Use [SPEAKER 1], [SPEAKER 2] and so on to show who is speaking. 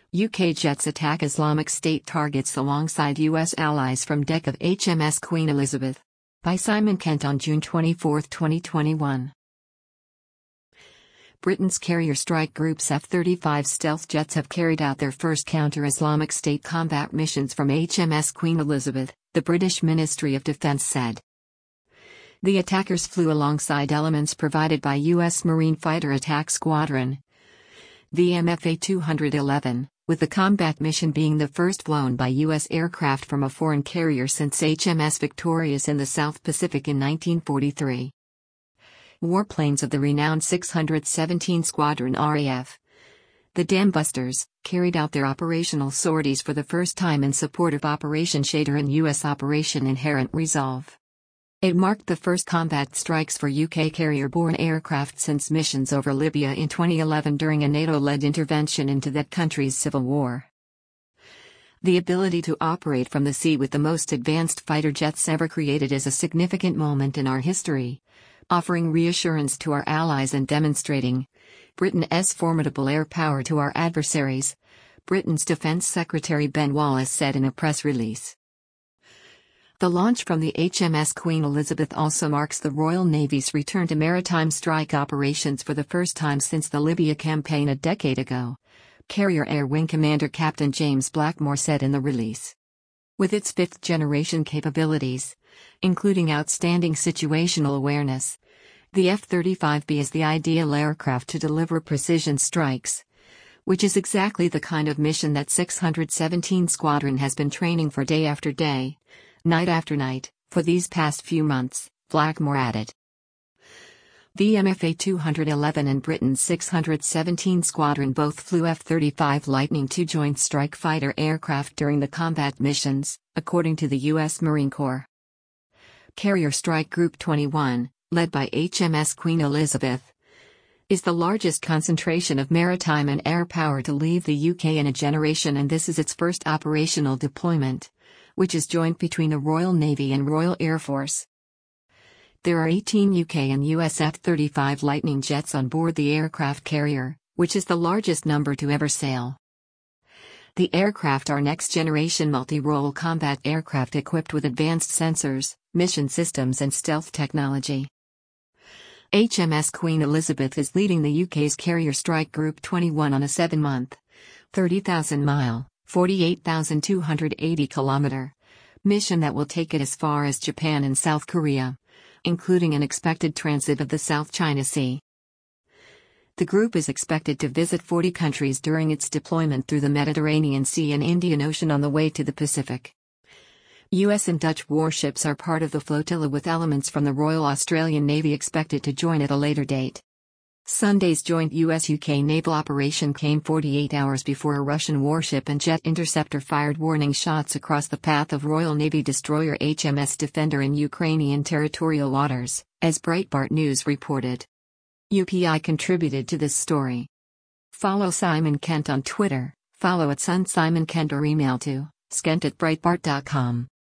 [SPEAKER 1] UK jets attack Islamic State targets alongside US allies from deck of HMS Queen Elizabeth. By Simon Kent on June 24, 2021. Britain's carrier strike group's F-35 stealth jets have carried out their first counter-Islamic State combat missions from HMS Queen Elizabeth, the British Ministry of Defence said. The attackers flew alongside elements provided by U.S. Marine Fighter Attack Squadron, the MFA-211, with the combat mission being the first flown by U.S. aircraft from a foreign carrier since HMS Victorious in the South Pacific in 1943. Warplanes of the renowned 617 Squadron RAF, the Dambusters, carried out their operational sorties for the first time in support of Operation Shader and U.S. Operation Inherent Resolve. It marked the first combat strikes for UK carrier-borne aircraft since missions over Libya in 2011 during a NATO-led intervention into that country's civil war. The ability to operate from the sea with the most advanced fighter jets ever created is a significant moment in our history, offering reassurance to our allies and demonstrating Britain's formidable air power to our adversaries, Britain's Defence Secretary Ben Wallace said in a press release. The launch from the HMS Queen Elizabeth also marks the Royal Navy's return to maritime strike operations for the first time since the Libya campaign a decade ago, Carrier Air Wing Commander Captain James Blackmore said in the release. With its fifth-generation capabilities, including outstanding situational awareness, the F-35B is the ideal aircraft to deliver precision strikes, which is exactly the kind of mission that 617 Squadron has been training for day after day, night after night, for these past few months, Blackmore added. The MFA-211 and Britain's 617 Squadron both flew F-35 Lightning II Joint Strike Fighter aircraft during the combat missions, according to the U.S. Marine Corps. Carrier Strike Group 21, led by HMS Queen Elizabeth, is the largest concentration of maritime and air power to leave the UK in a generation, and this is its first operational deployment, which is joint between the Royal Navy and Royal Air Force. There are 18 UK and US F-35 Lightning jets on board the aircraft carrier, which is the largest number to ever sail. The aircraft are next-generation multi-role combat aircraft equipped with advanced sensors, mission systems and stealth technology. HMS Queen Elizabeth is leading the UK's Carrier Strike Group 21 on a 7-month, 30,000-mile, 48,280-kilometer mission that will take it as far as Japan and South Korea, including an expected transit of the South China Sea. The group is expected to visit 40 countries during its deployment through the Mediterranean Sea and Indian Ocean on the way to the Pacific. US and Dutch warships are part of the flotilla, with elements from the Royal Australian Navy expected to join at a later date. Sunday's joint US-UK naval operation came 48 hours before a Russian warship and jet interceptor fired warning shots across the path of Royal Navy destroyer HMS Defender in Ukrainian territorial waters, as Breitbart News reported. UPI contributed to this story. Follow Simon Kent on Twitter, follow @SunSimonKent or email to skent@breitbart.com.